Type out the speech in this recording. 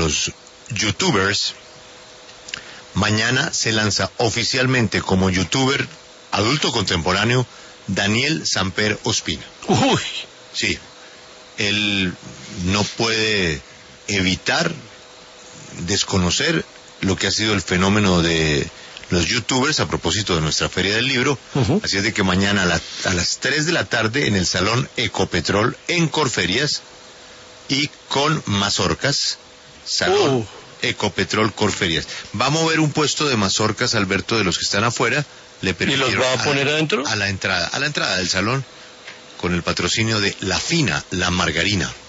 los youtubers, mañana se lanza oficialmente como youtuber adulto contemporáneo Daniel Samper Ospina. Uy. Sí, él no puede evitar desconocer lo que ha sido el fenómeno de los youtubers a propósito de nuestra Feria del Libro. Así es de que mañana a las 3 de la tarde en el Salón Ecopetrol en Corferias y con mazorcas, Salón Ecopetrol Corferias. Va a mover un puesto de mazorcas, Alberto, de los que están afuera. ¿Y los va a poner adentro? A la entrada del salón, con el patrocinio de La Fina, la margarina.